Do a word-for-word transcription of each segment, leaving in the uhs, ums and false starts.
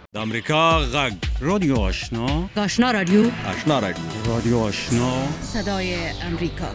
د امریکا غږ رادیو آشنا آشنا رادیو آشنا رادیو رادیو آشنا صدای امریکا.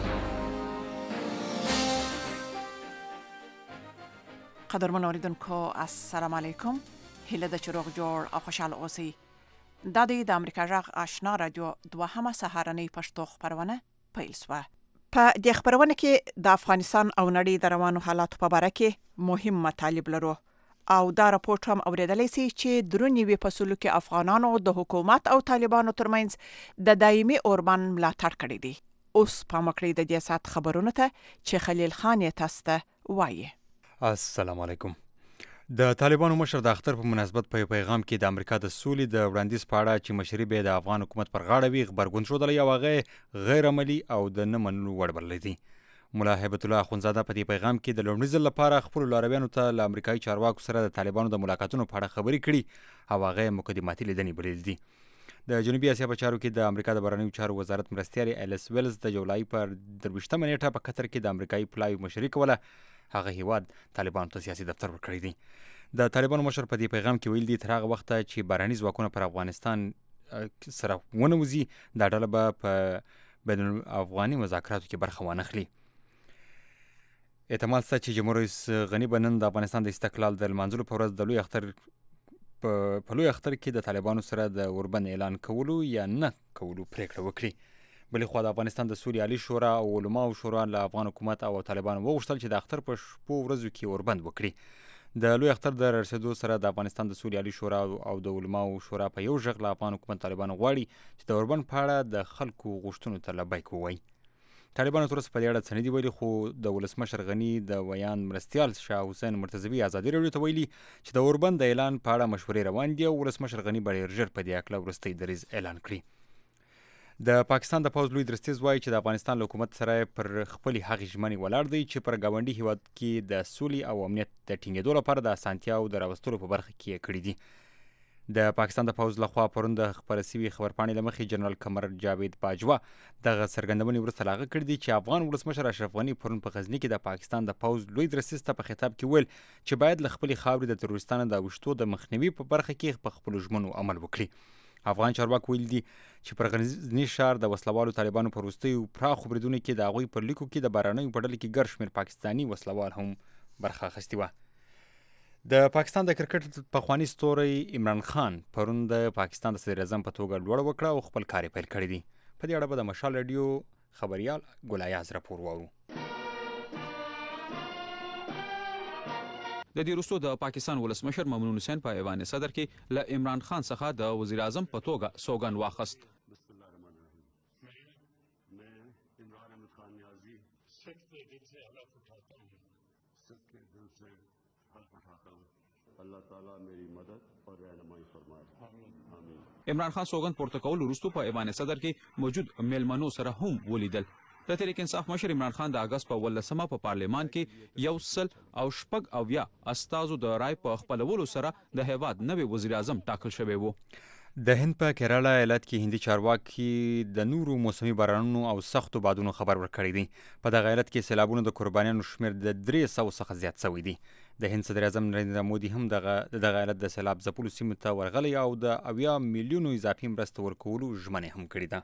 قدرمن اوریدونکو السلام علیکم. هیله د چروغ جوړ او خوشاله اوسئ. دا د امریکا غږ آشنا رادیو دوهمه سهارنۍ پښتو خبرونه پیل شوه. په دې خبرونه کې د افغانستان او نړۍ د روانو حالاتو په اړه کې مهم مطالب لرو او دا راپورټ هم اوریدلای شي چې درونی وی په سلو کې افغانانو د حکومت او طالبانو ترمنځ د دایمي اوربان ملاتړ کړی دی. اوس په مکړې د دې سات خبرونه ته چې خلیل خان یې تاسو ته وایي. السلام علیکم. د طالبانو مشر د اختر په مناسبت په پیغام کې د امریکا د سولې د وړاندیز په اړه چې مشري به د افغان حکومت پر غاړه وي خبرګون ښودلی او هغه غیر عملي او د نه منلو وړ بللی دی. ملا هیبت الله اخونزاده په دې پیغام کې د لومړي ځل لپاره خپلو لارویانو ته له امریکایي چارواکو سره د طالبانو د ملاقاتونو په اړه خبرې کړي او هغه یې مقدماتي لیدنې بللې دي. د جنوبي اسیا په چارو کې د امریکا د بهرنیو چارو وزارت مرستیال ایلیس ویلز د جولای پر درویشتمه نیټه په قطر کې د امریکایي پلاوي مشري کوله. هغه هیواد طالبانو ته سیاسي دفتر ورکړی دی. د طالبانو مشر په دې پیغام کې ویل دي تر هغه وخته چې بهرني ځواکونه پر افغانستان سره ونه وځي دا ډله به په بین الافغاني مذاکراتو کې برخه وانخلي. احتمال شته چې جمهور رئیس غني به نن د افغانستان د استقلال د لمانځلو په ورځ د لوی اختر په لوی اختر کې د طالبانو سره د اوربند اعلان کولو یا نه کولو پریکړه وکړي. بلې خوا د افغانستان د سولې عالي شورا او علماو شورا له افغان حکومت او طالبانو وغوښتل چې د اختر په شپو ورځو کې اوربند وکړي. د لوی اختر د رسېدو سره د افغانستان د سولې عالي شورا او د علماو شورا په یو ږغ له افغان حکومت طالبانو غواړي چې د اوربند په اړه د خلکو غوښتنو ته لبیک ووایي. طالبانو تر اوسه په دې اړه څه نه دي ویلي خو د ولسمشر غني د ویان مرستیال شاه حسین مرتضوي ازادي راډیو ته ویلي چې د اوربند د اعلان په اړه مشورې روان دي او ولسمشر غني به ډېر ژر په دې هکله وروستی دریځ اعلان کړي. د پاکستان د پوځ لوی درستیز وایي چې د افغانستان له حکومت سره پر خپلې هغې ژمنې ولاړ دی چې پر ګاونډي هیواد کې د سولې او امنیت د ټینګېدو لپاره د اسانتیاو د راوستلو په برخه کې یې کړي دي. د پاکستان د پوځ لخوا پرون د خپره سوي خبرپاڼې له مخې جنرال قمر جاوید باجوه دغه څرګندونې وروسته له هغه کړي دي چې افغان ولسمشر اشرف غني پرون په غزني کې د پاکستان د پوځ لوی درستیز ته په خطاب کې ویل چې باید له خپلې خاورې د تروریستانو د اوښتو د مخنیوي په برخه کې په خپلو ژمنو عمل وکړي. افغان چارواکو ویل دي چې پر غزني ښار د وسلوالو طالبانو په وروستیو پراخو بریدونو کې د هغوی پر لیکو کې د بهرنیو په ډله کې ګڼ شمېر پاکستاني وسلوال هم برخه اخیستې وه. د پاکستان د کرکټ پخواني ستوری عمران خان پرون د پاکستان د صدر اعظم په توګه لوړه وکړه او خپل کار یې پیل کړی دی. په دې اړه به د مشال راډیو خبریال ګلایاز راپور واورو. د دې وروسته د پاکستان ولسمشر ممنون حسین په ایوان صدر کې له عمران خان څخه د وزیر اعظم په توګه سوګند واخیست. عمران خان سوګند پورته کول وروسته په ایوان صدر کې موجود میلمنو سره هم ولیدل. د تحریک انصاف مشر عمران خان د اگست په ولسمه په پارلیمان کې یو سل او شپږ اویا استازو د رای په خپلولو سره د هیواد نوی وزیر اعظم ټاکل شوی وو. د هند په کیرالا ایالت کې هندي چارواکي د نورو موسمي بارانونو او سختو بادونو خبر ورکړی دی. په دغه ایالت کې سیلابونو د قربانیانو شمېر د درې سوو څخه زیات شوی دی. د هند صدر اعظم نریندرا مودي هم دغه دغه ایالت د سیلاب ځپلو سیمو ته ورغلی او د اویا میلیونو اضافي مرسته ورکولو ژمنه هم کړې ده.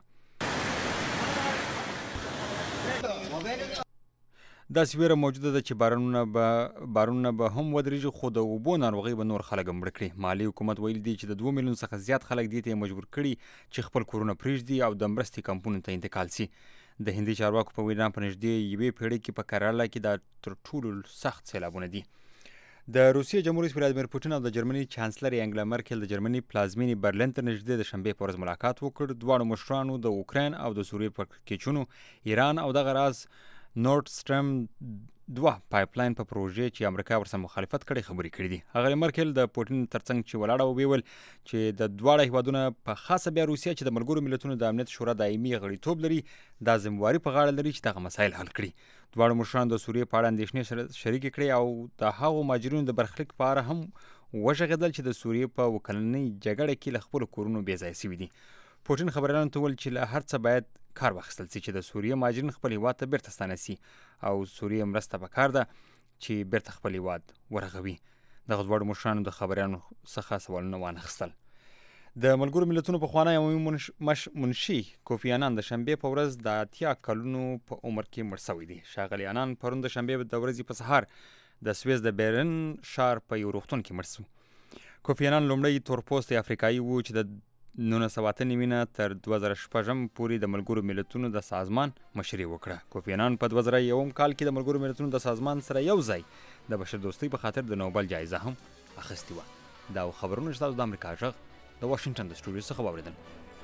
داسې ویره موجوده ده چې بارانونه به بارانونه به هم ودرېږي خو د اوبو ناروغۍ به نور خلک هم مړه کړي. مالي حکومت ویل دی چې د دوه میلیون څخه زیات خلک دې ته مجبور کړي چې خپل کورونه پرېږدي او د مرستې کمپونو ته انتقال شي. د هندي چارواکو په وینا په نږدې یوې پېړۍ کې په کیرالا کې دا تر ټولو سخت سیلابونه دي. د روسیې جمهور رئیس ولادیمیر پوټین او د جرمني چانسلر انګلا مرکل د جرمني پلازمینې برلین ته نږدې د شنبې په ورځ ملاقات وکړ. دواړو مشرانو د اوکراین او د سوریې په کړکېچونو ایران او دغه راز نورد سټریم دوه پایپلاین په پروژې چې امریکا ورسره مخالفت کړی خبرې کړې دي. هغه مرکل د پوټین ترڅنګ چې ولاړه وویل چې د دواړه هیوادونه په خاصه بیا روسیه چې د ملګرو ملتونو د امنیت شورا دایمي غړیتوب لري دا ذمہواري په غاړه لري چې دغه مسایل حل کړي. دواړو مشرانو د سوریې په اړه اندېښنې شریکې کړې او د هغو مهاجرینو د برخلیک په اړه هم وغږېدل چې د سوریې په اووه کلنۍ جګړه کې له خپلو کورونو بې ځایه شوي دي. پوټین خبریالانو ته وویل چې له هر څه باید کار واخیستل شي چې د سوریې مهاجرین خپل هیواد ته بیرته ستانه شي او سوریې مرسته پکار ده چې بیرته خپل هیواد ورغوي. دغه دواړو مشرانو د خبریانو څخه سوالونه وانخیستل. د ملګرو ملتونو پخوانی عمومي مش منشي کوفی انان د شنبې په ورځ د اتیا کلونو په عمر کې مړ شوی دی. ښاغلی انان پرون د شنبې د ورځې په سهار د سویس د بیرن ښار په یو روغتون کې مړ شو. کوفی انان لومړی تورپوستی افریقایي و چې د نولس سوه اته نوي نه تر دوه زره شپږم پورې د ملګرو ملتونو د سازمان مشري وکړه. کوفی انان په دوه زره یوم کال کې د ملګرو ملتونو د سازمان سره یو ځای د بشردوستۍ په خاطر د نوبل جایزه هم اخیستې وه. دا خبرونه چې تاسو د امریکا غږ د واشنګټن د سټوډیو څخه واورېدل.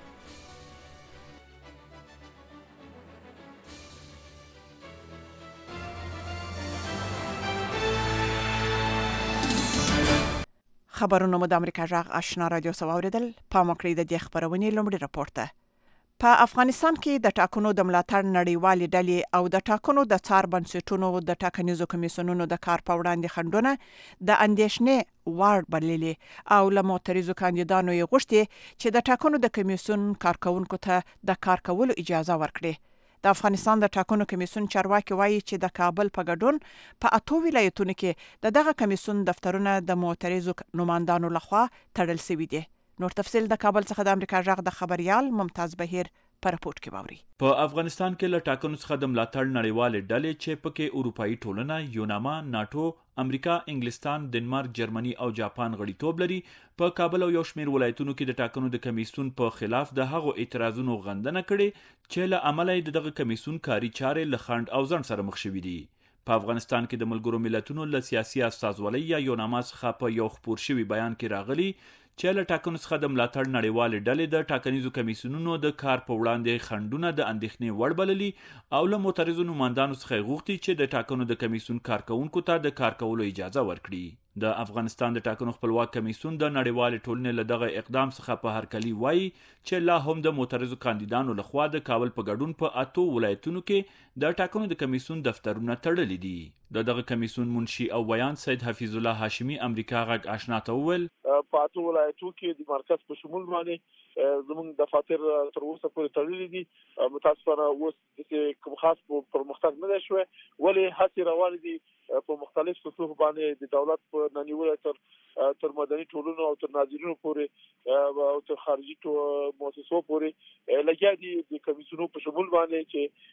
خبرونه مو د امریکا غږ آشنا رادیو څخه واورېدل. پام وکړئ د دې خبرونې لومړی راپور ته. په افغانستان کې د ټاکنو د ملاتړ نړیوالې ډلې او د ټاکنو د څار بنسټونو د ټاکنیزو کمیسیونونو د کار په وړاندې خنډونه د اندېښنې وړ بللې او له معترضو کاندیدانو یې غوښتي چې د ټاکنو د کمیسیون کارکونکو ته د کار کولو اجازه ورکړي. د افغانستان د ټاکنو کمیسیون چارواکي وایي چې د کابل په ګډون په اتو ولایتونو کې د دغه کمیسیون دفترونه د معترضو نمایندانو لخوا تړل شوي دي. نور تفصیل د کابل څخه د امریکا غږ د خبريال ممتاز بهیر په راپورټ کې باوري. په افغانستان کې له ټاکنو څخه د ملاتړ نړیوالې ډلې چې پکې اروپאי ټولنه، یوناما، ناټو، امریکا، انګلستان، دنمارک، جرمني او جاپان غړیتوب لري، په کابل او یو شمېر ولایتونو کې د ټاکنو د کمیسیون په خلاف د هغو اعتراضونو غندنه کړې چې له امله یې دغه کمیسیون کاري چارې له خنډ او ځنډ سره مخ شوي دي. په افغانستان کې د ملګرو ملتونو له سیاسي استازولۍ یا یوناما څخه په یو خپور شوي بیان کې راغلي چې له ټاکنو څخه د ملاتړ نړیوالې ډلې د ټاکنیزو کمیسیونونو د کار په وړاندې خنډونه د اندېښنې وړ بللي او له معترضو نمایندانو څخه یې غوښتي چې د ټاکنو د کمیسیون کارکوونکو ته د کار کولو اجازه ورکړي. د افغانستان د ټاکنو خپلواک کمیسیون د نړیوالې ټولنې له دغه اقدام څخه په هرکلي وایي چې لا هم د معترضو کاندیدانو لخوا د کابل په ګډون په اتو ولایتونو کې د ټاکنو د کمیسیون دفترونه تړلي دي. د دغه کمیسیون منشي او ویان سید حفیظ الله هاشمي امریکا غږ آشنا ته وویل په اتو ولایتو کې د مرکز په شمول باندې زموږ دفاتر تر اوسه پورې تړلي دي. متاسفانه اوس د کوم خاص پرمختګ نه دی شوی، ولې هڅې روانې دي په مختلف سطوح باندې د دولت په ننیولو تر تر مدني ټولنو او تر ناظرینو پورې او تر خارجي مؤسسو پورې لګیا دي د کمیسیونو په شمول باندې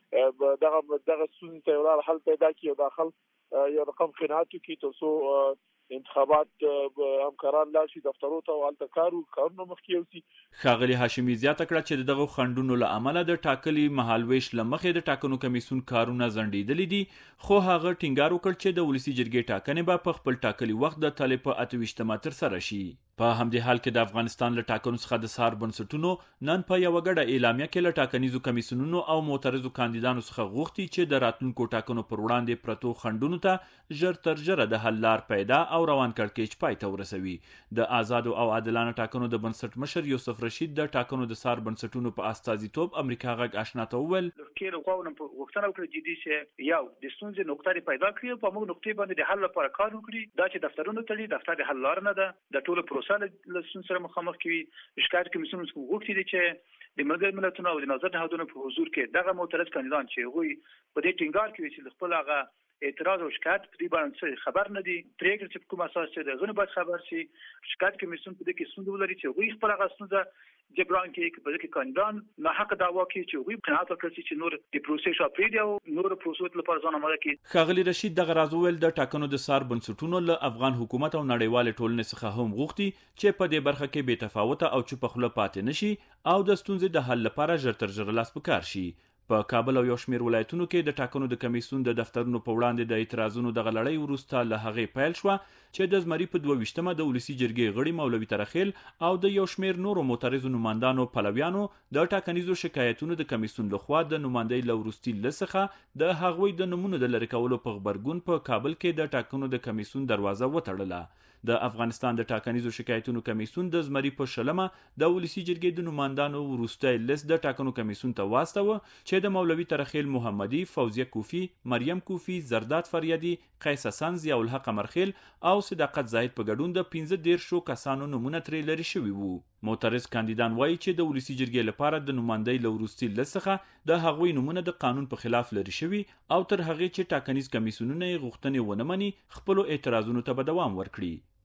چې دغه دغه ستونزې ته یو حل پیدا کړي او داخل یو رقم قناعت وکړي تر څو انتخابات همکاران لاړ شي دفترو ته او هلته کار کارونه مخکې یوسي. ښاغلي هاشمي زیاته کړه چې دغه خنډونو له امله د ټاکلي مهالویش له مخې د ټاکنو کمیسیون کارونه ځنډېدلي دي، خو هغه ټینګار وکړ چې د ولسي جرګې ټاکنې به په خپل ټاکلي وخت د تلې په اته ویشتمه ترسره شي. په همدې حال کې د افغانستان له ټاکنو څخه د سار بنسټونو نن په یوه ګډه اعلامیه کې له ټاکنیزو کمیسیونونو او معترضو کاندیدانو څخه غوښتي چې د راتلونکو ټاکنو پر وړاندې پرتو خنډونو ته ژر تر ژره د حل لار پیدا او روان کړکېچ پای ته ورسوي. د آزادو او عادلانه ټاکنو د بنسټ مشر یوسف رشید د ټاکنو د سار بنسټونو په استازیتوب امریکا غږ آشنا ته وویل کله غواړم په وختونه وکړي جدي چې یو د ستونزې نقطې پیدا کړي په موږ نقطې باندې د حل لپاره کار وکړي. دا چې دفترونه تړي دفتر د حل لار نه ده، د ټولو پروسه له سره مخامخ کوي. شکایت کمیسیون څخه غوښتي دي چې د ملګرو ملتونو او د نظر نهادونو په حضور کې دغه معترض کاندیدان چې هغوی په دې ټینګار کوي چې خپل هغه اعتراض او شکایت په دې باندې خبر نه دي، پریکړه چې کوم اساس چې دغه باید خبر شي. شکایت کمیسیون په دې کې ستونزه ولري چې هغوی خپل هغه ستونزه جبران کې په دې کې کاندیدان نه حق دعوا کوي چې هغوی قناعت وکړي چې نور د پروسې شاپې دی او نور پروسې لپاره ځان آماده کړي. ښاغلي رشید دغه راز وویل د ټاکنو د سار بنسټونو له افغان حکومت او نړیوالې ټولنې څخه هم غوښتي چې په دې برخه کې بې تفاوته او چوپه خوله پاتې نشي او د ستونزې د حل لپاره ژر تر ژره لاس په کار شي. په کابل او یو شمېر ولایتونو کې د ټاکنو د کمیسیون د دفترونو په وړاندې د اعتراضونو دغه لړۍ وروسته له هغې پیل شوه چې د زمري په دوه ویشتمه د ولسي جرګې غړي مولوي ترخیل او د یو شمېر نورو معترضو نمایندانو پلویانو د ټاکنیزو شکایتونو د کمیسیون لخوا د نمایندۍ له وروستي لست څخه د هغوی د نومونو د لرې کولو په غبرګون په کابل کې د ټاکنو د کمیسیون دروازه وتړله. د افغانستان د ټاکنیزو شکایتونو کمیسیون د زمري په شلمه د ولسي جرګې د نمایندانو وروستی لست د ټاکنو کمیسیون ته واستوه چې د مولوي ترخیل محمدي، فوزیه کوفی، مریم کوفی، زرداد فریدي، قیس حسن، ضیاء الحق مرخیل او صداقت زاهد په ګډون د پنځه دیرشو کسانو نومونه ترې لرې شوي وو. معترض کاندیدان وایي چې د ولسي جرګې لپاره د نمایندۍ له وروستي لست څخه د هغوی نومونه د قانون په خلاف لرې شوي او تر هغې چې ټاکنیز کمیسیونونه یې غوښتنې ونه مني خپلو اعتراضونو ته به دوام ورکړي.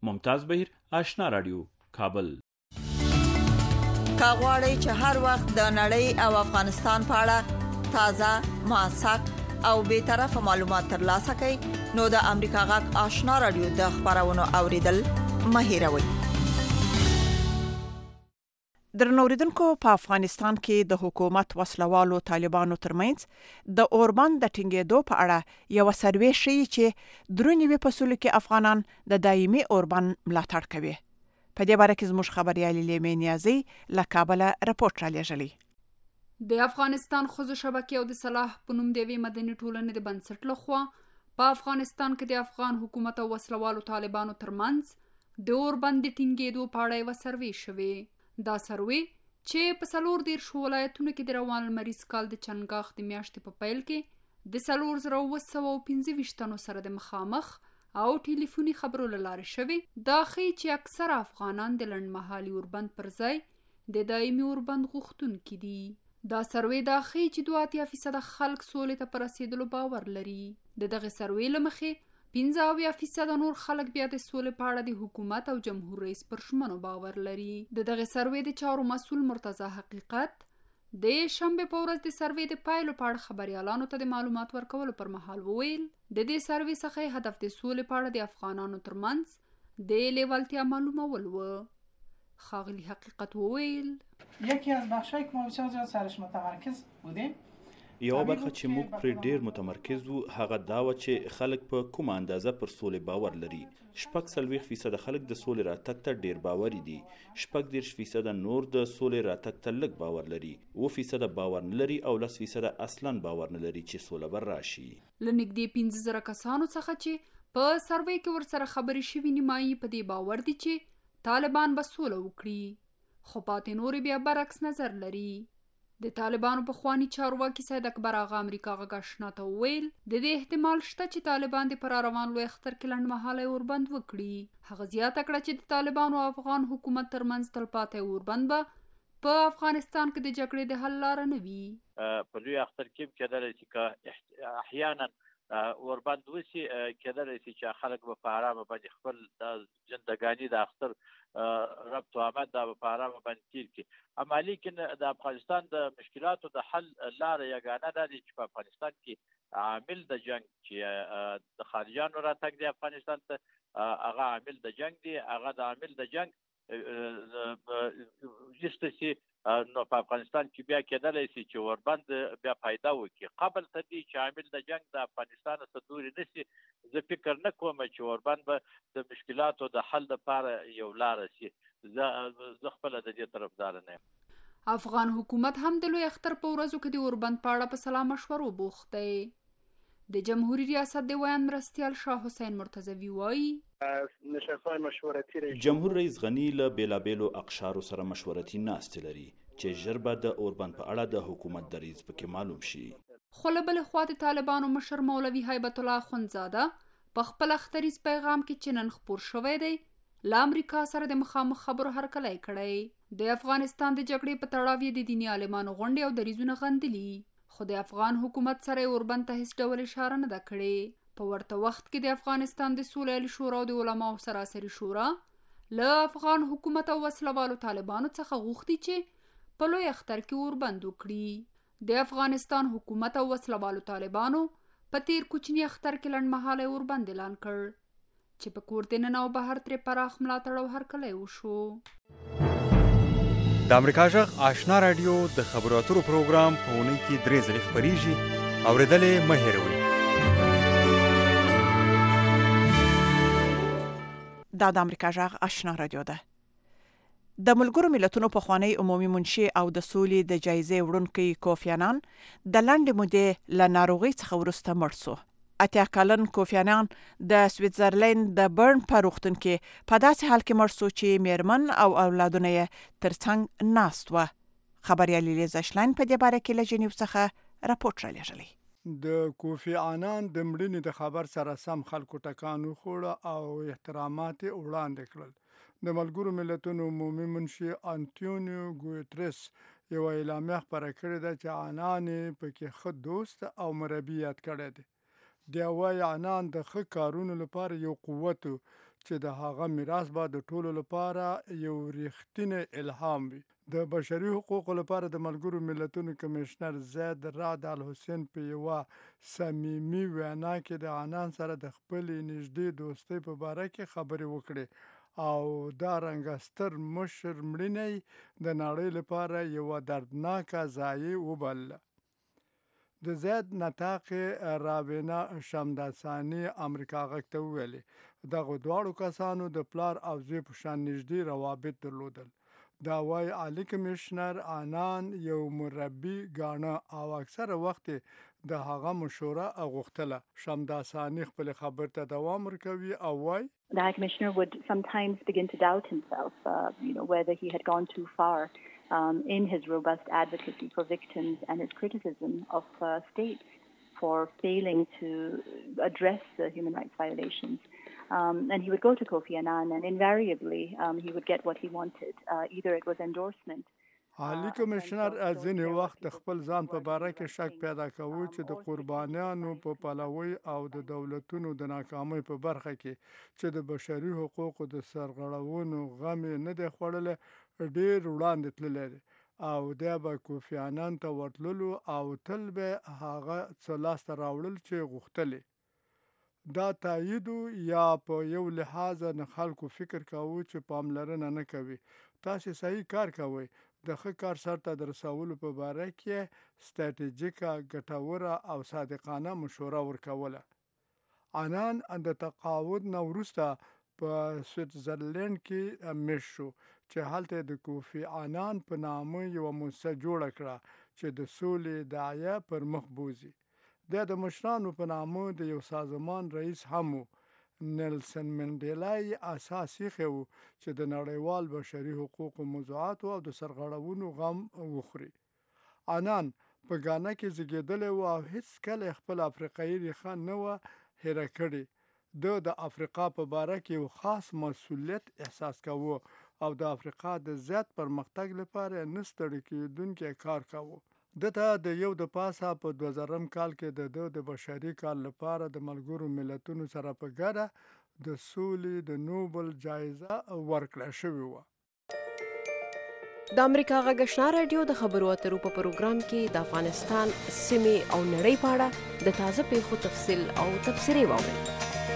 ممتاز بهیر، آشنا رادیو، کابل. کاغوري چې هر وخت د نړۍ او افغانستان په اړه تازه، موثق او به طرفه معلومات ترلاسه کړئ، نو د امریکا غږ آشنا رادیو د خبرونو اوریدل مه هېروئ. درنو اوریدونکو، په افغانستان کې د حکومت وسلوالو طالبانو ترمنځ د اوربند د ټینګېدو په اړه یو سروې ښیي چې درې نوي فصلو کې افغانان د دایمي اوربند ملاتړ کوي. په دې باره کې زموږ خبريالي لیمې نیازي له کابل راپورټ را لېږلی. د افغانستان ښځو شبکې او د صلاح په نوم د یوې مدني ټولنې د بنسټ لخوا په افغانستان کې د افغان حکومت او وسلوالو طالبانو ترمنځ د اوربند د ټینګېدو په اړه یو سروې شوې. دا سروې چې په څلور دېرشو ولایتونو کې د روان لمریز کال د چنګاښ د میاشتې په پیل کې د څلور زره اوه سوه او پنځه ویشت تنو سره د مخامخ او ټلیفوني خبرو له لارې شوې. دا ښیي چې اکثره افغانان د لنډمهالي اوربند پر ځای د دایمي اوربند غوښتونکي دي. دا سروې دا ښیي چې دوه اتیا فیصده خلک سولې ته په رسېدلو باور لري. د دغې سروې له مخې پنځه اویا فیصده نور خلک بیا د سولې په اړه د حکومت او جمهور رئیس پر ژمنو باور لري. د دغې سروې د چارو مسؤل مرتضی حقیقت د شنبې په ورځ د سروې د پایلو په اړه خبریالانو ته د معلومات ورکولو پر مهال وویل د دې سروې څخه هدف د سولې په اړه د افغانانو ترمنځ د لیوالتیا معلومول و. ښاغلي حقیقت وویل یکی از بخشایی که ما بسیار زیاد سرش متمرکز بودیم، یو برخه چې موږ پر ډیر متمرکز وو هغه دا و چې خلک په کومه اندازه پر سولې باور لري. شپږ څلوېښت فیصده خلک د سولې راتګ ته ډیر باوري دي. شپږ دېرش فیصده نور د سولې راتګ ته لږ باور لري. اووه فیصده باور نه لري او لس فیصده اصلا باور نه لري چې سوله به راشي. له نږدې پنځه زره کسانو څخه چې په سروې کې ورسره خبرې شوي نیمایي په دې باور دي چې طالبان به سوله وکړي، خو پاتې نورې بیا برعکس نظر لري. د طالبانو پخواني چارواکي سید اکبر آغا امریکا غږ آشنا ته وویل د دې احتمال شته چې طالبان د پر روان لوی اختر کې لنډمهالی اوربند وکړي. هغه زیاته کړه چې د طالبانو او افغان حکومت ترمنځ تلپاتې اوربند به په افغانستان کې د جګړې د حل لاره نه وي. په لوی اختر کې کېدلی شي که احیانا اوربند وشي، کېدلی شي چې خلک به په ارامه باندې خپل د زندګاني د اختر ربط و آمد دا په ارامه باندې تیر کړي. اما لیکن د افغانستان د مشکلاتو د حل لاره یګانه دا دی چې په افغانستان کې عامل د جنگ چې د خارجیانو راتګ دی افغانستان ته، هغه عامل د جنگ دی، هغه د عامل د جنگ ایسته شي، نو په افغانستان کې بیا کېدلی شي چې اوربند بیا پیدا وکړي. قبل ته دی چې عامل د جنگ د افغانستان څخه دورې نه شي، زه فکر نه کوم چې اوربند به د مشکلاتو د حل لپاره یو لاره شي. زه خپله د دې طرفدار نه یم. افغان حکومت هم د لوی اختر په ورځو کې د اوربند په اړه په سلا مشورو بوخت دی. د جمهوریت ریاست د ویان مرستیال شاه حسین مرتضوی وایي نشست‌های مشورتي جمهور رئیس غنی له بیلابیلو اقشارو سره مشورتي ناستې لري چې ژر به د اوربند په اړه د حکومت دریځ پکې معلوم شي. خو له بلې خوا د طالبانو مشر مولوي هیبت الله اخندزاده په خپل اختریز پیغام کې چې نن خپور شوی دی له امریکا سره د مخامخ خبرو هرکلی کړی. د افغانستان د جګړې په تړاو یې د دیني عالمانو غونډې او دریځونه غندلي، خو د افغان حکومت سره اوربند ته هیڅ ډول اشاره نه ده کړې. په ورته وخت کې د افغانستان د سولې عالي شورا او د علماو سراسري شورا له افغان حکومت او وسلوالو طالبانو څخه غوښتي چې په لوی اختر کې اوربند وکړي. د افغانستان حکومت او وسلوالو طالبانو په تیر کوچني اختر کې لنډمهالی اوربند اعلان کړ چې په کور دننه او بهر ترې پراخ ملاتړ او هرکلی وشو. د امریکا غږ آشنا رادیو د خبرو اترو پروګرام په اونۍ کې درې ځلې خپریږي، اورېدل یې مه هېروئ. دا د امریکا غږ آشنا رادیو ده. د ملګرو ملتونو پخوانی عمومي منشي او د سولې د جایزې وړونکی کوفی انان د لنډې مودې له ناروغۍ څخه وروسته مړ شو. اتیا کلن کوفی انان د سویټزرلند د برن په روغتون کې په داسې حال کې مړ شو چې میرمن او اولادونه یې ترڅنګ ناست وه. خبریالي لیزا شلاین په دې باره کې له جنیو څخه راپورټ رالیږلی. د کوفی انان د مړینې د خبر سره سم خلکو ټکان وخوړه او احترامات یې وړاندې کړل. د ملګرو ملتونو عمومي منشي انټونیو ګوتریس یو اعلامیه خپره کړې ده چې انان یې پکې ښه دوست او مربي یاد کړی دی. دی وایي انان د ښه کارونو لپاره یو قوت و چې د هغه میراث به د ټولو لپاره یو ریښتینی الهام وي. د بشري حقوقو لپاره د ملګرو ملتونو کمیشنر زید رعد الحسین په یوه صمیمي وینا کې د عنان سره د خپلې نږدې دوستۍ په باره کې خبرې وکړې او دا رنګه ستر مشر مړینه د نړۍ لپاره یوه دردناکه ضایعه وبلله. د زید نطاق رابینا شمداسانی امریکا غږ ته وویلې دغو دواړو کسانو د پلار او زوی په شان نږدې روابط درلودل. دا وایي عالی کمیشنر عنان یو مربي ګاڼه او اکثره وخت د هغه مشوره غوښتله. شمداسانی خپل خبر ته دوام ورکوي او وایي The High Commissioner would sometimes begin to doubt himself, uh, you know, whether he had gone too far um, in his robust advocacy for victims and his criticism of uh, states for failing to address the human rights violations. Um, and he would go to Kofi Annan and invariably um, he would get what he wanted. Uh, either it was endorsement. عالی کمیشنر ځینې وخت د خپل ځان په باره کې شک پیدا کوي چې د قربانیانو په پلوي او د دولتونو د ناکامۍ په برخه کې چې د بشري حقوقو د سرغړونو غم نه دی خوړلی ډېر وړاندې تللی دی او دا به کوفی عنان ته ورتللو او تل به هغه څه لاسته راوړل چې غوښتلې. دا تایید یا په یو لحاظ نه خلکو فکر کوي چې پاملرنه نه کوي. تاسې صحیح کار کوئ. د ښه کار سرته د رسولو په باره کې ستراتیژیکه ګټوره او صادقانه مشوره ورکوله. عنان د تقاعد نه وروسته په سویټزرلند کې مېشت شو چې هلته د کوفی عنان په نامه یوه مؤسسه جوړه کړه چې د سولې داعیه پر مخ بوځي. دا د مشرانو په نامه د یو سازمان رئیس هم و. نیلسن منډیلا یې اساس ایښی و چې د نړیوال بشري حقوقو موضوعاتو او د سرغړونو غم وخوري. عنان په ګانا کې زیږېدلی و او هیڅکله خپل افریقایي ریښه نه وه هیره کړې. د د افریقا په باره کې یو خاص مسؤلیت احساس کوه او د افریقا د زیات پرمختګ لپاره نه ستړي کېدونکی کار کوه. دته د یو د پاسه په دوه زرم کال کې د ده د بشري کار لپاره د ملګرو ملتونو سره په ګډه د سولې د نوبل جایزه ورکړه شوې وه. د امریکا غږ آشنا رادیو د خبرو اترو په پروګرام کې د افغانستان سیمې او نړۍ په اړه د تازه پیښو تفصیل او تبصرې واورئ.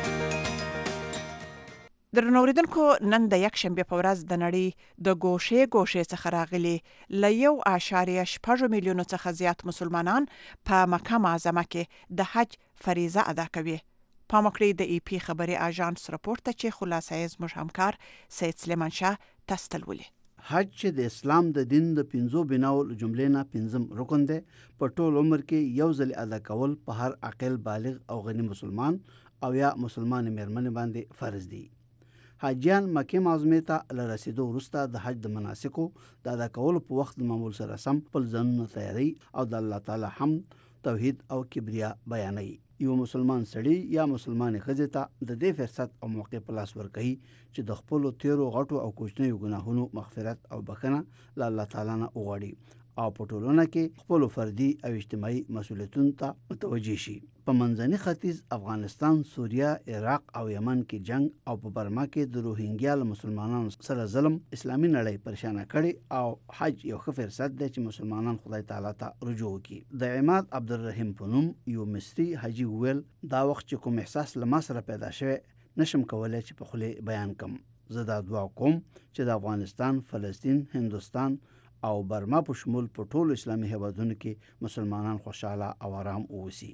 درنو اوریدونکو نن د یک شنبه په ورځ د نړۍ د ګوشې ګوشې څخه راغلي ل یو اعشاریه شپږ میلیونو څخه زیات مسلمانان په مکه معظمه کې د حج فریضه ادا کوي. پام وکړئ د ای پی خبري اژانس راپورټ ته چې خلاصه یې زموږ همکار سید سلیمان شاه تستلولي. حج چې د اسلام د دین د پنځو بناو جملې نه پنځم رکن دی په ټول عمر کې یو ځل ادا کول په هر عاقل بالغ او غني مسلمان او یا مسلمان میرمن باندې فرض دی. حاجیان مکه معظمه ته له رسیدو وروسته د حج د مناسکو د ادا کولو په وخت معمول سره سم خپل ځانونه تیاری او د الله تعالی حمد توحید او کبریا بیانوي. یو مسلمان سړی یا مسلمان ښځې ته د دې فرصت او موقع په لاس ورکوي چې د خپلو تیرو غټو او کوچنیو ګناهونو مغفرت او بخښنه له الله تعالی نه وغواړي او په ټولنه کې خپلو فردي او اجتماعي مسؤلیتونو ته متوجه شي. په منځني ختیځ افغانستان، سوریه، عراق او یمن کې جنگ او په برما کې د روهینګیا له مسلمانانو سره ظلم اسلامي نړۍ پریشانه کړي او حج یو ښه فرصت دی چې مسلمانان خدای تعالی ته رجوع وکړي. د عماد عبدالرحیم په نوم یو مصري حاجي وویل دا وخت چې کوم احساس له ما سره پیدا شوی نشم کولی چې په خولې بیان کم. زه دا دعا کوم چې د افغانستان، فلسطین، هندوستان او برما په شمول په ټولو اسلامي هیوادونو کې مسلمانان خوشاله او آرام اوسي.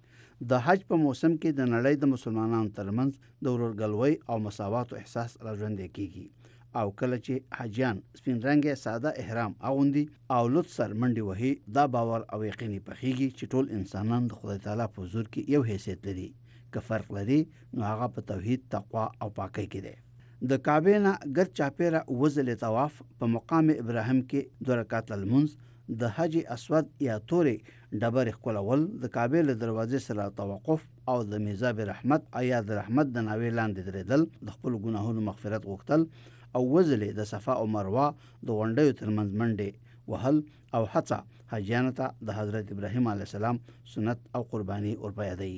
د حج په موسم کې د نړۍ د مسلمانانو ترمنځ د ورورګلوۍ او مساواتو احساس راژوندی کیږي او کله چې حاجیان سپین رنګه ساده احرام اغوندي او لط سر منډي وهي دا باور او یقیني پخېږي چې ټول انسانان د خدای تعالی په حضور کې یو حیثیت لري. که فرق لري نو هغه په توحید، تقوا او پاکۍ کې دی. د کعبې نه ګرد چاپیره وزل طواف په مقام ابراهیم کې دوه رکعات لمونځ، د حج اسود یا تورې ډبرې ښکلول، د کعبې له دروازې سره توقف او د میزاب رحمت یا د رحمت د ناوې لاندې درېدل، د خپلو ګناهونو مغفرت غوښتل او وزلې د صفا او مروه د غونډیو ترمنځ منډې وهل او هڅه حاجیانو ته د حضرت ابراهیم علیه السلام سنت او قرباني ورپه یادوي.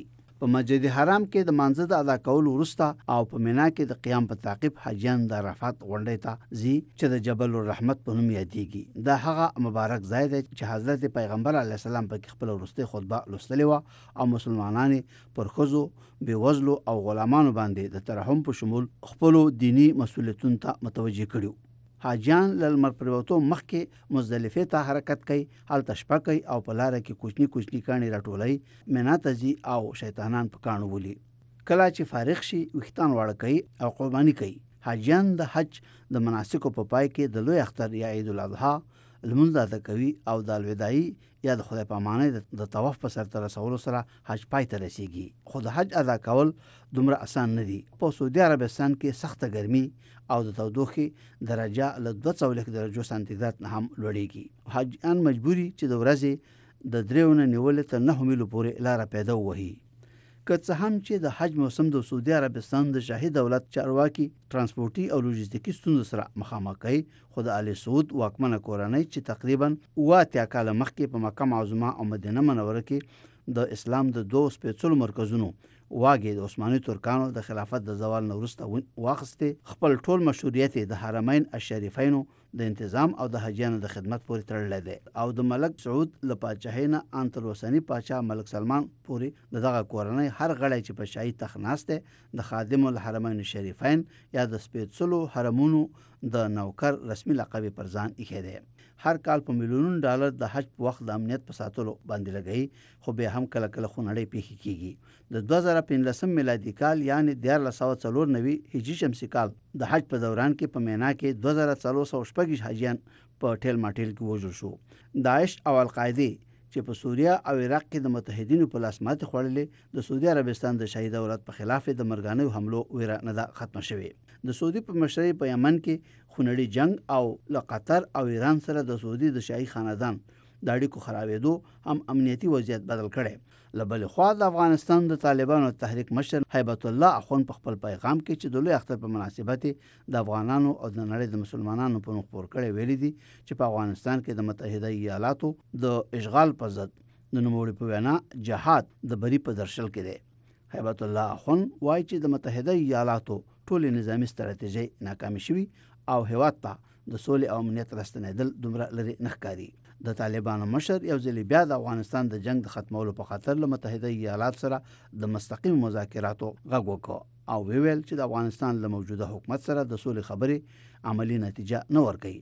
په مسجد حرام کې د مانځه د ادا کولو وروسته او په مینا کې د قیام په تعقیب حاجیان د عرفات غونډې ته ځي چې د جبل الرحمت په نوم یادېږي. دا هغه مبارک ځای دی چې حضرت پیغمبر علیه السلام پکې خپل وروستۍ خطبه لوستلې وه او مسلمانان پر ښځو، بېوزلو او غلامانو باندې د ترحم په شمول خپلو دینی مسؤلیتونو ته متوجه کړي. حاجیان له لمر پرېوتو مخکې مزدلفې ته حرکت کوي، هلته شپه کوي او په لاره کې کوچني کوچني کاڼي راټولوي، مینا ته ځي او شیطانان په کاڼو ولي. کله چې فارغ شي ویښتان واړه کوي او قرباني کوي. حاجیان د حج د مناسکو په پای کې د لوی اختر یا عید الاضحی لمونځ ادا کوي او د الوداعي یا د خدای پامانۍ د طواف په سرته رسولو سره حج پای ته رسیږي. خو د حج ادا کول دومره اسان نه دي. په سعودي عربستان کې سخته ګرمي او د تودوخې درجه له دوه سوه لیک درجو سانتیګراد نه هم لوړیږي. حاجیان مجبوري چې د ورځې د دریو نه نیولې تر نهو میلو پورې لاره پیدا ووهي. که څه هم چې د حج موسم د سعودي عربستان د شاهي دولت چارواکي ترانسپورتي او لوجستیکي ستونزو سره مخامخ کوي، خو د آل سعود واکمنه کورنۍ چې تقریبا اوه اتیا کاله مخکې په مکه معظمه او مدینه منوره کې د اسلام د دوو سپېڅلو مرکزونو واګې د عثماني ترکانو د خلافت د زوال نه وروسته واخیستې، خپل ټول مشروعیت د حرمین الشریفینو د انتظام او د حاجیانو د خدمت پورې تړلی دی او د ملک سعود له پاچاهۍ نه ان تر اوسني پاچا ملک سلمان پورې د دغه کورنۍ هر غړی چې په شاهي تخت ناست دی د خادم الحرمین الشریفین یا د سپېڅلو حرمونو د نوکر رسمي لقب پر ځان ایښی دی. هر کال په میلیونونو ډالر د حج په وخت د امنیت په ساتلو باندې لګوي، خو بیا هم کله کله خونړۍ پیښې کیږي. د دوه زره پنځلسم میلادي کال یعنې دیارلس سوه څلور نوي هجري شمسي کال د حج په دوران کې په مینا کې دوه زره څلور سوه شپږ حاجیان په ټیل ماټیل کې وژل شو. داعش او القاعدې چې په سوریه او عراق کې د متحدینو په لاس ماتې خوړلې، د سعودي عربستان د شاهي دولت په خلاف د مرګانیو حملو ویره نه ده ختمه شوې. د سعودي په مشرۍ په یمن کې خونړي جنگ او له قطر او ایران سره د سعودي د شاهي خاندان د اړیکو خرابېدو هم امنیتي وضعیت بدل کړی. له بلې خوا د افغانستان د طالبانو تحریک مشر هیبت الله اخوند په خپل پیغام کې چې د لوی اختر په مناسبت د افغانانو او د نړۍ د مسلمانانو په نوم خپور کړی ویلي دي چې په افغانستان کې د متحده ایالاتو د اشغال په ضد د نوموړي په وینا جهاد د بری په درشل کې دی. هیبت الله اخوند وایي چې د متحده ایالاتو ټولې نظامي ستراتیژۍ ناکامې شوي او هیواد ته د سولې او امنیت راستنېدل دومره لرې نه ښکاري. د طالبانو مشر یو ځلې بیا د افغانستان د جنگ د ختمولو په خاطر له متحده ایالات سره د مستقیم مذاکراتو غږ وکړ او ویل چې د افغانستان له موجوده حکومت سره د سولې خبرې عملی نتیجه نه ورکوي.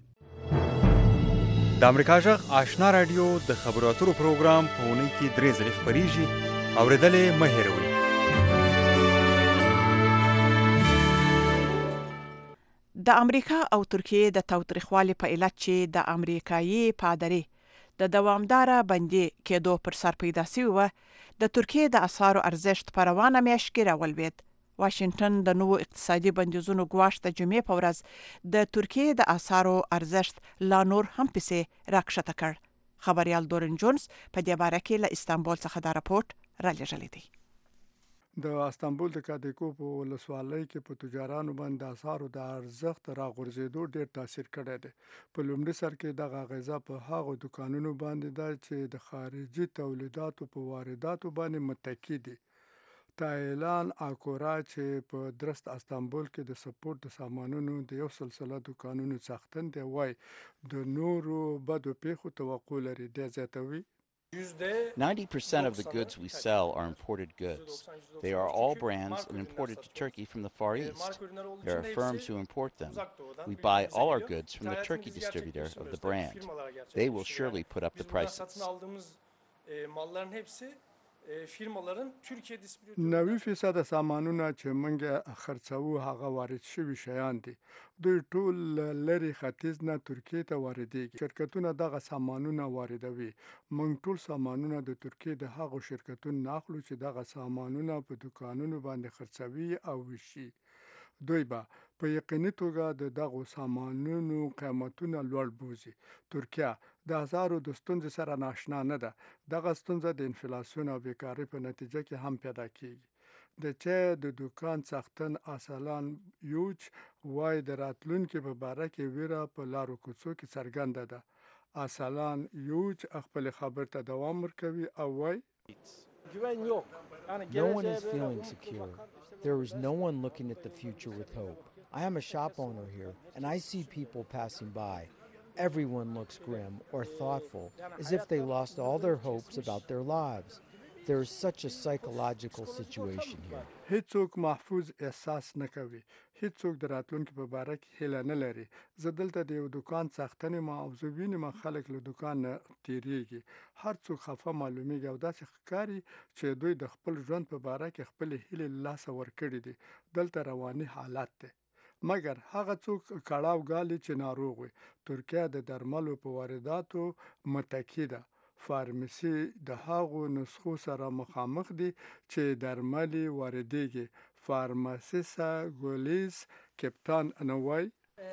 د امریکا غږ آشنا رادیو د خبرو اترو پروګرام په اونۍ کې درې ځلې خپریږي، اورېدل مه هېروئ. د امریکا او ترکیې د تاوتریخوالي په علت چې د امریکایي پادري د دوامداره بندي کېدو پر سر پیدا شوی و، د ترکیې د اسعارو ارزښت په روانه میاشت کې راولوید. واشنگټن د نوو اقتصادي بندیزونو ګواښ د جمعې په ورځ د ترکیې د اسعارو ارزښت لا نور هم پسې راکښته کړ. خبريال دورن جونز په دې باره کې له استانبول څخه دا راپورټ را لېږلی دی. د استانبول د کادیکو په ولسوالۍ کې په تجارانو باندې اسعارو د ارزښت راغورځېدو ډېر تاثیر کړی دی. په لومړي سر کې دغه اغیزه په هغو دوکانونو باندې ده چې د خارجي تولیداتو په وارداتو باندې متکی دي. تایلان اکورا چې په درست استانبول کې د سپورت د سامانونو د یو سلسله دوکانونو څښتن دی، وایي د نورو بدو پیښو توقع لري. دی زیاتوي ninety percent of the goods we sell are imported goods. They are all brands and imported to Turkey from the Far East. There are firms who import them. We buy all our goods from the Turkey distributor of the brand. They will surely put up the prices. نوي فیصد سامانونه چې موږ خرڅوو هغه وارد شوي شیان دي. دوی ټول لري ختیځ نه ترکیې ته واردېږي. شرکتونه دغه سامانونه واردوي. موږ ټول سامانونه د ترکیې د هغو شرکتونو نه اخلو چې دغه سامانونه په دکانونو باندې خرڅوي او ویشي. دوی به په یقیني توګه د دغو سامانونو قیمتونه لوړ بوزي. ترکیه د اسعارو د ستونزې سره ناشنا نه ده. دغه ستونزه د انفلاسیون او بیکارۍ په نتیجه کې هم پیدا کیږي. د چای د دکان څښتن اسلان یوچ وایي د راتلونکي په باره کې ویره په لارو کوڅو کې څرګنده ده. اسلان یوچ خپل خبر ته دوام ورکوي او وایي No one is feeling secure. There is no one looking at the future with hope. I am a shop owner here, and I see people passing by. Everyone looks grim or thoughtful, as if they lost all their hopes about their lives. There is such a psychological situation here. هیڅوک محفوظ احساس نه کوي. هیڅوک د راتلونکي په باره کې هیله نه لري. زه دلته د یو دکان څښتن یم او زه وینم خلک له دکان نه تیریږي. هر څوک خفه معلومیږي او داسې ښکاري چې دوی د خپل ژوند په باره کې خپلې هیلې له لاسه ورکړي دي. دلته رواني حالت دی. مګر هغه څوک کړاو ګالي چې ناروغ وي. ترکیه د درملو په وارداتو متکی ده. فارمسي د هغو نسخو سره مخامخ دي چې درملي واردېږي. فارماسیسا ګولیز کپتان نوای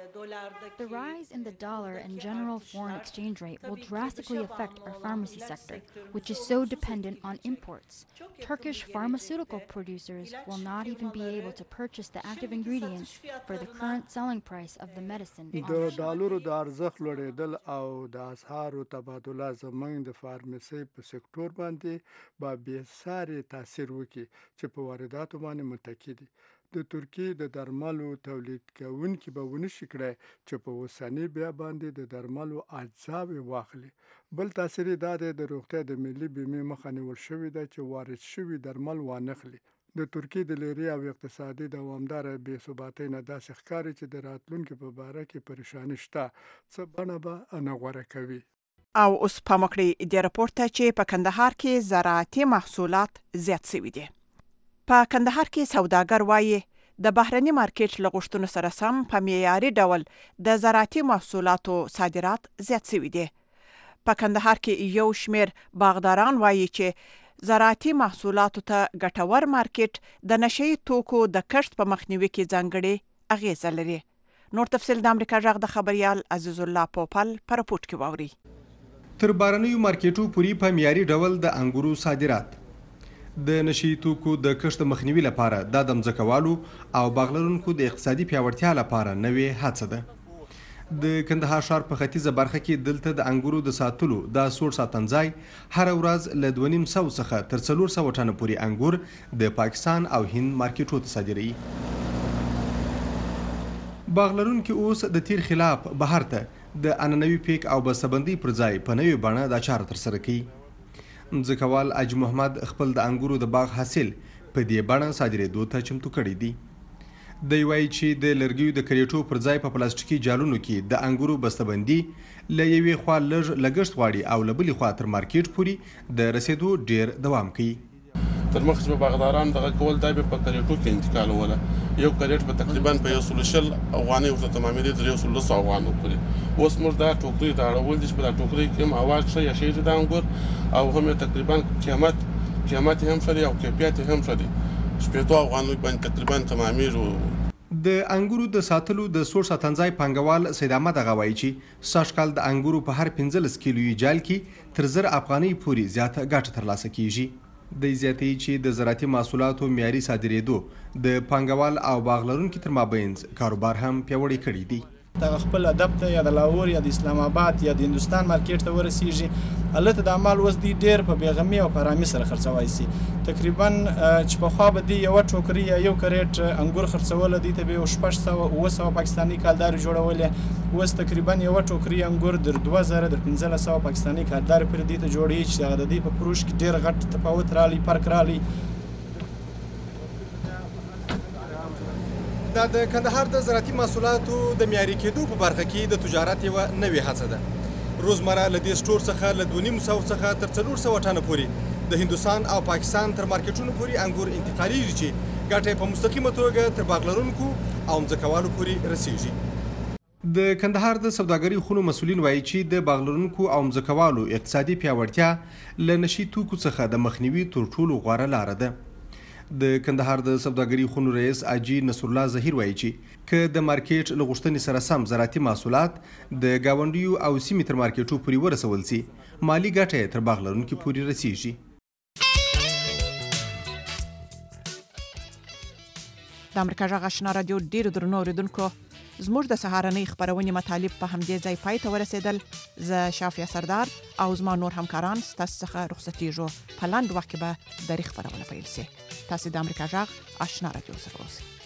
The rise in the dollar and general foreign exchange rate will drastically affect our pharmacy sector, which is so dependent on imports. Turkish pharmaceutical producers will not even be able to purchase the active ingredients for the current selling price of the medicine. د ډالرو د ارزښت لوړېدل او د اسعارو تبادله زموږ د فارمسي په سکتور باندې به بېساري تاثیر وکړي چې په وارداتو باندې متکی دي. د ترکیې د درملو تولید کوونکي به ونه شي کړی چې په اوسني بیا باندې د درملو اجزاوې واخلي. بل تاثیر دا دی د روغتیا د ملي بیمې مخه نیول شوې ده چې وارد شوي درمل وانخلي. د ترکیې د لیرې او اقتصادي دوامداره بې ثباتۍ نه داسې ښکاري چې د راتلونکي په باره کې پریشاني شته. څه بڼه به نه غوره کوي. او اوس پام وکړئ دې راپور ته چې په کندهار کې زراعتي محصولات زیات شوي دي. په کندهار کې سوداګر وایي د بهرني مارکیټ له غوښتنو سره سم په معیاري ډول د زراعتي محصولاتو صادرات زیات شوي دي. په کندهار کې یو شمېر باغداران وایي چې زراعتي محصولاتو ته ګټور مارکیټ د نشه یي توکو د کښت په مخنیوي کې ځانګړې اغیزه لري. نور تفصیل د امریکا غږ د خبریال عزیز الله پوپل په راپورټ کې واوري. تر بهرنیو مارکیټو پورې په معیاري ډول د انګورو صادرات د نشي توکو د کښت مخنیوي لپاره د ځمکوالو او باغلرونکو د اقتصادي پیاوړتیا لپاره نوې هڅه ده. د کندهار ښار په ختیځه برخه کې دلته د انګورو د ساتلو د سوړ ساتنځای هر ورځ له دوه نیم سو څخه تر څلور سوه ټنه پورې انګور د پاکستان او هند مارکیټو ته صادروي. باغلرونکي اوس د تیر خلاف بهر ته د عنعنوي پیک او بسته‌بندۍ پر ځای په نوې بڼه دا چاره ترسره کوي. ځمکوال اج محمد خپل د انګورو د باغ حاصل په دې بڼه صادرېدو ته چمتو کړی دی. دی وایي چې د لرګیو د کریټو پر ځای په پلاستیکي جالونو کې د انګورو بسته‌بندي له یوې خوا لږ لګښت غواړي او له بلې خوا تر مارکیټ پورې د رسېدو ډېر دوام کوي. تر مخکې چې باغداران دغه کول دا به په کریټو کې انتقالوله. یو کریټ په تقریبا په یو سل شل افغانۍ ورته تمامېدې تر یو سل لسو افغانو پورې. اوس موږ دا ټوکرۍ ته اړول دي چې په دا ټوکرۍ کې هم هوا ښه یخېږي د انګور او هم یې تقریبا قیمت قیمت یې هم ښه دی او کیفیت یې هم ښه دی. شپېتو افغانیو باندې تقریبا تمامېږي. د انګورو د ساتلو د سوړ ساتنځای پانګوال سید احمد هغه وایي چې سږکال د انګورو په هر پنځلس کیلویي جال کې تر زر افغانۍ پورې زیاته ګټه ترلاسه کیږي. د زیاتې چې د زراعتي محصولاتو معیاري صادرېدو د پانګوال او باغلرونکو تر مابینځ کاروبار هم پیاوړی کړی دی. د خپل ادب ته یا د لاهور یا د اسلام آباد یا د هندوستان مارکیټ ته ورسیږي. هلته د عمل اوس دی ډېر په بېغمي او په ارامي سره خرڅوای شي. تقریبا چې پخوا به دی یوه ټوکرۍ یا یو کریټ انګور خرڅوله دی ته به یو شپږ سوه اووه سوه پاکستاني کالدارې جوړولې. اوس تقریبا یوه ټوکرۍ انګور در دوه زره در پنځلس سوه پاکستاني کالدارې پورې دی ته جوړېږي چې هغه د دې په فروش کې ډېر غټ تفاوت راغلی فرق راغلی. دا د کندهار د زراعتي محصولاتو د معیاري کېدو په برخه کې د تجارت یوه نوې هڅه ده. روزمره له دې سټور څخه له دوه نیم سوو څخه تر څلور سوه ټنه پورې د هندوستان او پاکستان تر مارکیټونو پورې انګور انتقالېږي چې ګټه یې په مستقیمه توګه تر باغلرونکو او مځکوالو پورې رسېږي. د کندهار د سوداګرۍ خونو مسؤلین وایي چې د باغلرونکو او مځکوالو اقتصادي پیاوړتیا له نشي توکو څخه د مخنیوي تر ټولو غوره لاره ده. د کندهار د سوداګرۍ خونو رئیس اجي نصر الله ظهیر وایي چې که د مارکیټ له غوښتنې سره سم زراعتي محصولات د ګاونډیو او سیمې تر مارکیټو پورې ورسول سي مالي ګټه یې تر باغلرونکو پورې رسیږي. د امریکا غږ آشنا رادیو ډېرو درنو اورېدونکو زموږ د سهارنۍ خبرونې مطالب په همدې ځای پای ته ورسېدل. زه شافیا سردار او زما نور همکاران ستاسو څخه رخصتېږو. په لاندې وخت کې به درې خبرونه پیل شي. تاسو د امریکا غږ آشنا رادیو سره اوسئ.